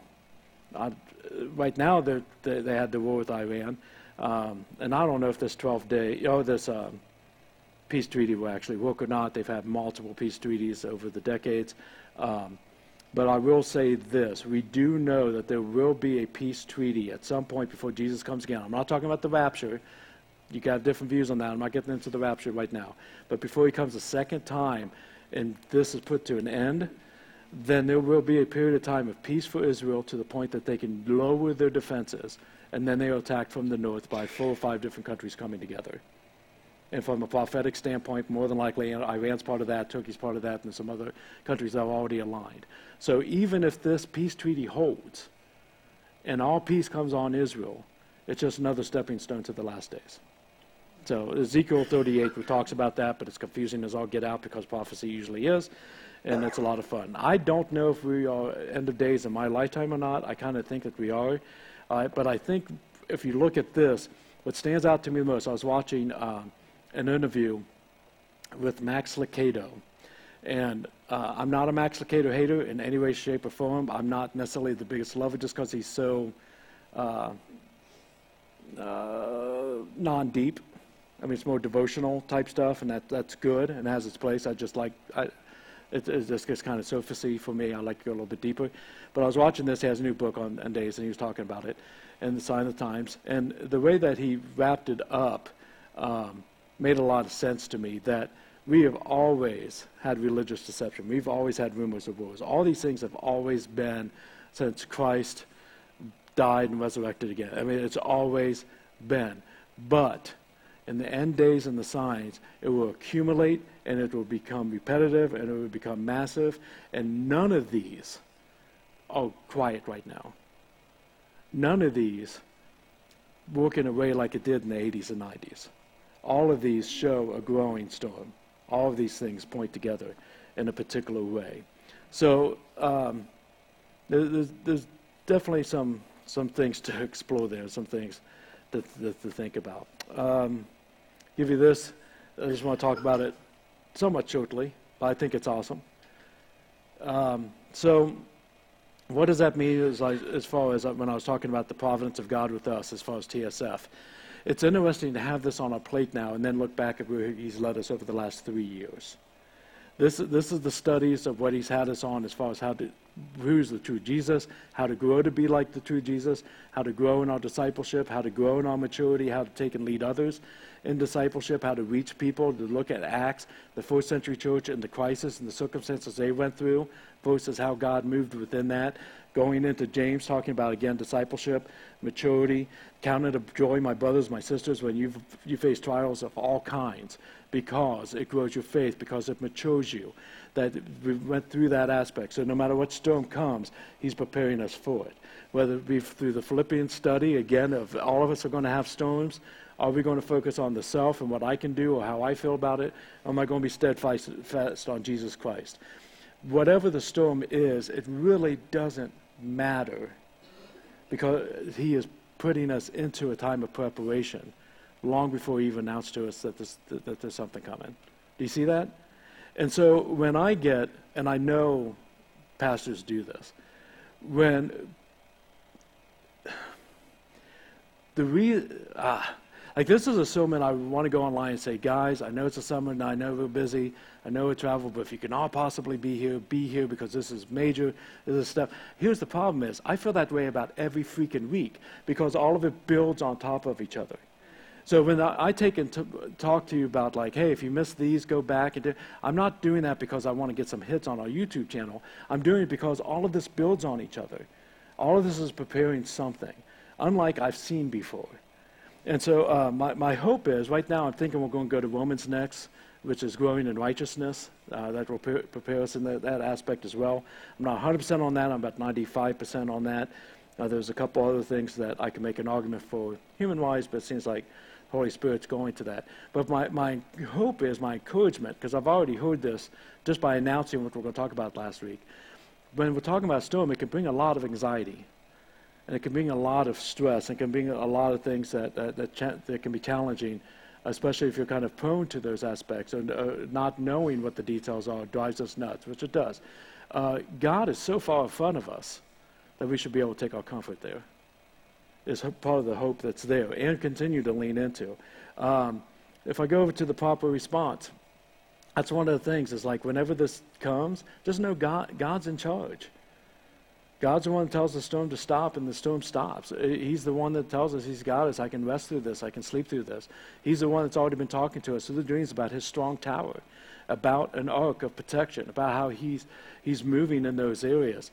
they had the war with Iran, and I don't know if this 12-day, this peace treaty will actually work or not. They've had multiple peace treaties over the decades. But I will say this. We do know that there will be a peace treaty at some point before Jesus comes again. I'm not talking about the rapture. You can have different views on that. I'm not getting into the rapture right now. But before he comes a second time, and this is put to an end, then there will be a period of time of peace for Israel to the point that they can lower their defenses, and then they are attacked from the north by 4 or 5 different countries coming together. And from a prophetic standpoint, more than likely, Iran's part of that, Turkey's part of that, and some other countries that are already aligned. So even if this peace treaty holds, and all peace comes on Israel, it's just another stepping stone to the last days. So Ezekiel 38 talks about that, but it's confusing as all get out because prophecy usually is, and it's a lot of fun. I don't know if we are end of days in my lifetime or not. I kind of think that we are. But I think if you look at this, what stands out to me the most, I was watching an interview with Max Lucado, and I'm not a Max Lucado hater in any way, shape, or form. I'm not necessarily the biggest lover just because he's so non-deep. I mean, it's more devotional type stuff, and that's good and has its place. I just like it just gets kind of surfacey for me. I like to go a little bit deeper. But I was watching this. He has a new book on days, and he was talking about it and the sign of the times. And the way that he wrapped it up made a lot of sense to me, that we have always had religious deception. We've always had rumors of wars. All these things have always been since Christ died and resurrected again. I mean, it's always been. But in the end days and the signs, it will accumulate and it will become repetitive and it will become massive. And none of these are quiet right now. None of these work in a way like it did in the 80s and 90s. All of these show a growing storm. All of these things point together in a particular way. So there's definitely some things to explore there, some things to think about. Give you this. I just want to talk about it somewhat shortly, but I think it's awesome. So what does that mean as far as when I was talking about the providence of God with us as far as TSF? It's interesting to have this on our plate now and then look back at where he's led us over the last 3 years. This is the studies of what he's had us on as far as how to who's the true Jesus, how to grow to be like the true Jesus, how to grow in our discipleship, how to grow in our maturity, how to take and lead others in discipleship, how to reach people, to look at Acts, the first century church and the crisis and the circumstances they went through versus how God moved within that. Going into James, talking about, again, discipleship, maturity, count it a joy, my brothers, my sisters, when you face trials of all kinds, because it grows your faith, because it matures you. That we went through that aspect. So no matter what storm comes, he's preparing us for it. Whether it be through the Philippians study, again, of all of us are going to have storms. Are we going to focus on the self and what I can do or how I feel about it? Or am I going to be steadfast on Jesus Christ? Whatever the storm is, it really doesn't matter, because he is putting us into a time of preparation long before he even announced to us that there's something coming. Do you see that? And so when I get, and I know pastors do this, when like this is a sermon I want to go online and say, guys, I know it's a summer and I know we're busy, I know we travel, but if you can all possibly be here because this is major, this is stuff. Here's the problem is, I feel that way about every freaking week because all of it builds on top of each other. So when I take and talk to you about like, hey, if you missed these, go back and do, I'm not doing that because I want to get some hits on our YouTube channel. I'm doing it because all of this builds on each other. All of this is preparing something, unlike I've seen before. And so my hope is, right now I'm thinking we're going to go to Romans next, which is growing in righteousness. That will prepare us in that aspect as well. I'm not 100% on that. I'm about 95% on that. There's a couple other things that I can make an argument for human-wise, but it seems like the Holy Spirit's going to that. But my hope is, my encouragement, because I've already heard this just by announcing what we're going to talk about last week. When we're talking about storm, it can bring a lot of anxiety. And it can bring a lot of stress. It can bring a lot of things that can be challenging, especially if you're kind of prone to those aspects. And not knowing what the details are drives us nuts, which it does. God is so far in front of us that we should be able to take our comfort there. It's part of the hope that's there and continue to lean into. If I go over to the proper response, that's one of the things. Is like whenever this comes, just know God's in charge. God's the one that tells the storm to stop, and the storm stops. He's the one that tells us he's got us. I can rest through this. I can sleep through this. He's the one that's already been talking to us through the dreams about his strong tower, about an ark of protection, about how he's moving in those areas.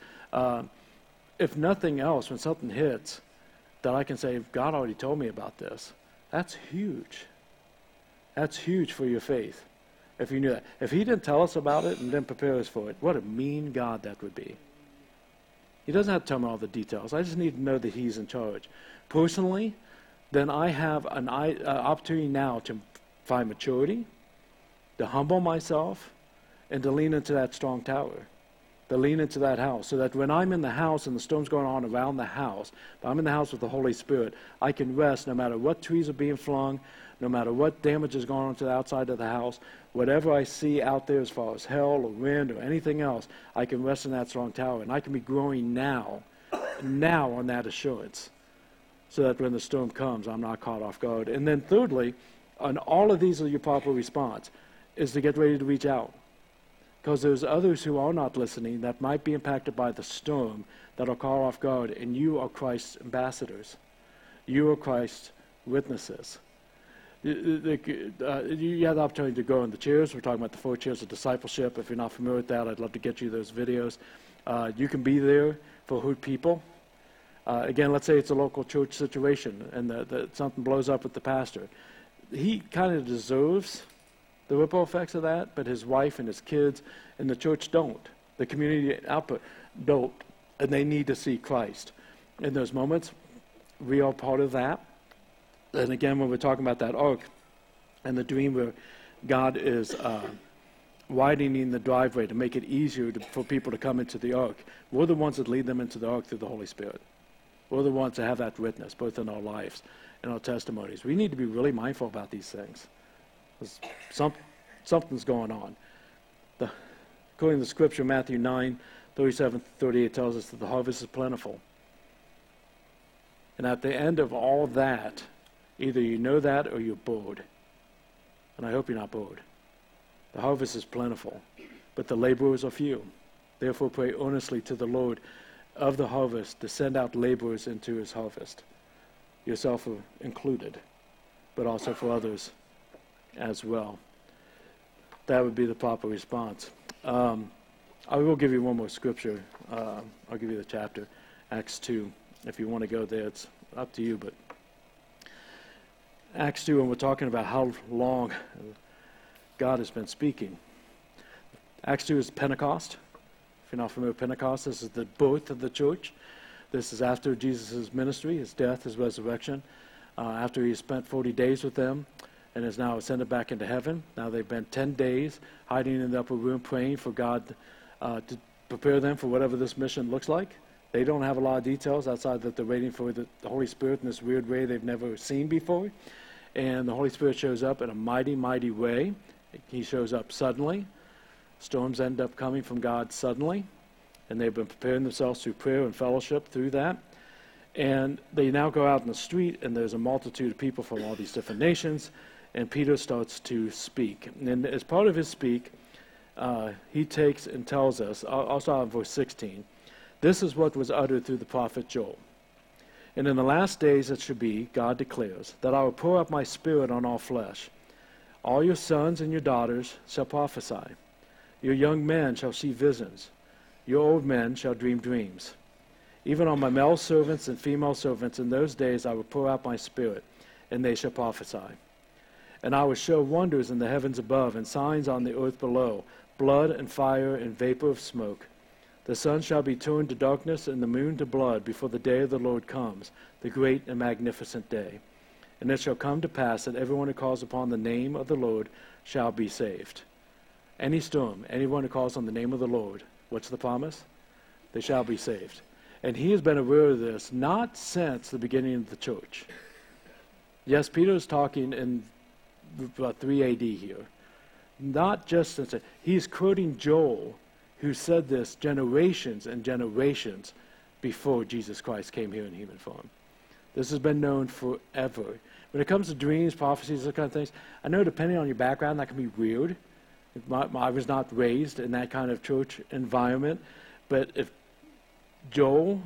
If nothing else, when something hits, that I can say, God already told me about this. That's huge. That's huge for your faith, if you knew that. If he didn't tell us about it and then prepare us for it, what a mean God that would be. He doesn't have to tell me all the details. I just need to know that he's in charge. Personally, then I have an opportunity now to find maturity, to humble myself, and to lean into that strong tower, to lean into that house, so that when I'm in the house and the storm's going on around the house, but I'm in the house with the Holy Spirit, I can rest no matter what trees are being flung, no matter what damage is going on to the outside of the house, whatever I see out there as far as hell or wind or anything else, I can rest in that strong tower. And I can be growing now on that assurance, so that when the storm comes, I'm not caught off guard. And then thirdly, on all of these are your proper response, is to get ready to reach out. Because there's others who are not listening that might be impacted by the storm that are caught off guard, and you are Christ's ambassadors. You are Christ's witnesses. You have the opportunity to go in the chairs. We're talking about the 4 chairs of discipleship. If you're not familiar with that, I'd love to get you those videos. You can be there for who people. Again, let's say it's a local church situation and something blows up with the pastor. He kind of deserves the ripple effects of that, but his wife and his kids and the church don't. The community output don't, and they need to see Christ. In those moments, we are part of that. And again, when we're talking about that ark and the dream where God is widening the driveway to make it easier for people to come into the ark, we're the ones that lead them into the ark through the Holy Spirit. We're the ones that have that witness, both in our lives and our testimonies. We need to be really mindful about these things. Something's going on. According to the scripture, Matthew 9:37-38 tells us that the harvest is plentiful. And at the end of all that, either you know that or you're bored. And I hope you're not bored. The harvest is plentiful, but the laborers are few. Therefore pray earnestly to the Lord of the harvest to send out laborers into his harvest. Yourself included, but also for others as well. That would be the proper response. I will give you one more scripture. I'll give you the chapter, Acts 2. If you want to go there, it's up to you. But Acts 2, and we're talking about how long God has been speaking. Acts 2 is Pentecost. If you're not familiar with Pentecost, this is the birth of the church. This is after Jesus' ministry, his death, his resurrection. After he spent 40 days with them and is now ascended back into heaven. Now they've been 10 days hiding in the upper room praying for God to prepare them for whatever this mission looks like. They don't have a lot of details outside that they're waiting for the Holy Spirit in this weird way they've never seen before. And the Holy Spirit shows up in a mighty, mighty way. He shows up suddenly. Storms end up coming from God suddenly. And they've been preparing themselves through prayer and fellowship through that. And they now go out in the street, and there's a multitude of people from all these different nations. And Peter starts to speak. And as part of his speak, he takes and tells us, I'll start in verse 16. This is what was uttered through the prophet Joel. And in the last days it should be, God declares, that I will pour out my spirit on all flesh. All your sons and your daughters shall prophesy. Your young men shall see visions. Your old men shall dream dreams. Even on my male servants and female servants in those days I will pour out my spirit, and they shall prophesy. And I will show wonders in the heavens above and signs on the earth below, blood and fire and vapor of smoke. The sun shall be turned to darkness and the moon to blood before the day of the Lord comes, the great and magnificent day. And it shall come to pass that everyone who calls upon the name of the Lord shall be saved. Any storm, anyone who calls on the name of the Lord, what's the promise? They shall be saved. And he has been aware of this not since the beginning of the church. Yes, Peter is talking in about 3 AD here. Not just since it. He's quoting Joel, who said this generations and generations before Jesus Christ came here in human form. This has been known forever. When it comes to dreams, prophecies, those kind of things, I know depending on your background, that can be weird. I was not raised in that kind of church environment, but if Joel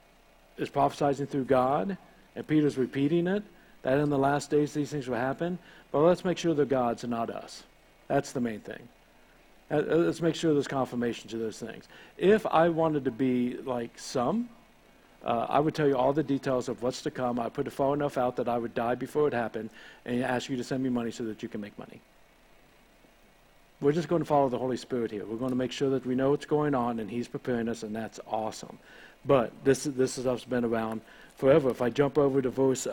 is prophesying through God, and Peter's repeating it, that in the last days these things will happen, but let's make sure they're God's and not us. That's the main thing. Let's make sure there's confirmation to those things. If I wanted to be like some, I would tell you all the details of what's to come. I put it far enough out that I would die before it happened and ask you to send me money so that you can make money. We're just going to follow the Holy Spirit here. We're going to make sure that we know what's going on and he's preparing us, and that's awesome. But this stuff's been around forever. If I jump over to verse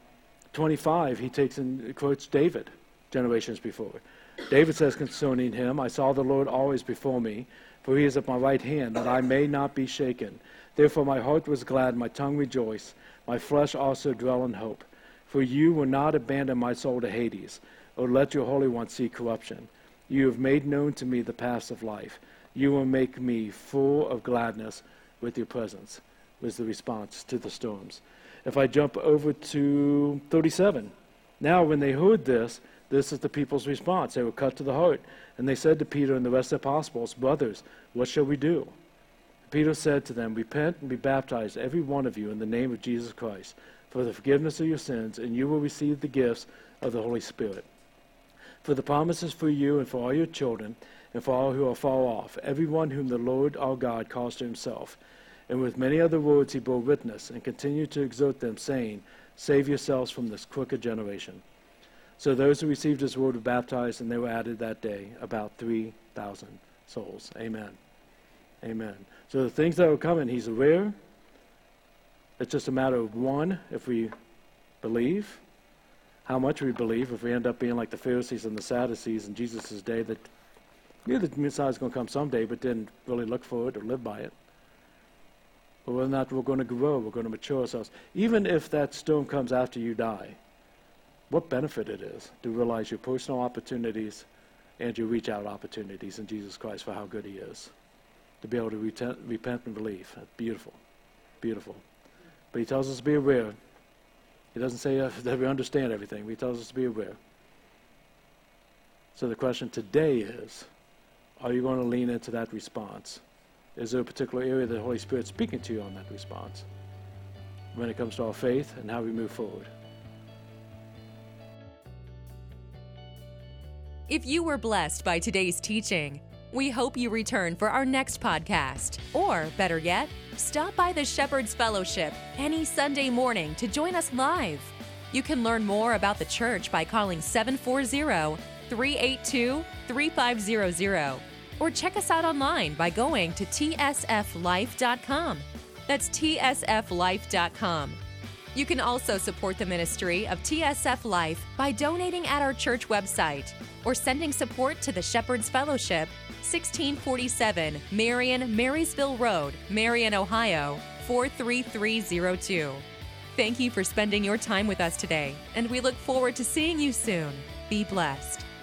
25, he takes and quotes David generations before. David says concerning him, I saw the Lord always before me, for he is at my right hand, that I may not be shaken. Therefore my heart was glad, my tongue rejoiced, my flesh also dwell in hope. For you will not abandon my soul to Hades, or let your Holy One see corruption. You have made known to me the paths of life. You will make me full of gladness with your presence, was the response to the storms. If I jump over to 37, now when they heard this is the people's response. They were cut to the heart. And they said to Peter and the rest of the apostles, brothers, what shall we do? Peter said to them, repent and be baptized, every one of you, in the name of Jesus Christ, for the forgiveness of your sins, and you will receive the gifts of the Holy Spirit. For the promise is for you and for all your children, and for all who are far off, everyone whom the Lord our God calls to himself. And with many other words he bore witness, and continued to exhort them, saying, save yourselves from this crooked generation. So those who received his word were baptized, and they were added that day about 3,000 souls. Amen. Amen. So the things that are coming, he's aware. It's just a matter of, one, if we believe, how much we believe. If we end up being like the Pharisees and the Sadducees in Jesus' day, that knew the Messiah is going to come someday, but didn't really look for it or live by it. But whether or not we're going to grow, we're going to mature ourselves. Even if that storm comes after you die, what benefit it is to realize your personal opportunities and your reach-out opportunities in Jesus Christ for how good he is. To be able to repent and believe. Beautiful. Beautiful. But he tells us to be aware. He doesn't say that we understand everything, but he tells us to be aware. So the question today is, are you going to lean into that response Is there a particular area that the Holy Spirit's speaking to you on that response when it comes to our faith and how we move forward? If you were blessed by today's teaching, we hope you return for our next podcast. Or, better yet, stop by the Shepherd's Fellowship any Sunday morning to join us live. You can learn more about the church by calling 740-382-3500 or check us out online by going to tsflife.com. That's tsflife.com. You can also support the ministry of TSF Life by donating at our church website or sending support to the Shepherd's Fellowship, 1647 Marion Marysville Road, Marion, Ohio, 43302. Thank you for spending your time with us today, and we look forward to seeing you soon. Be blessed.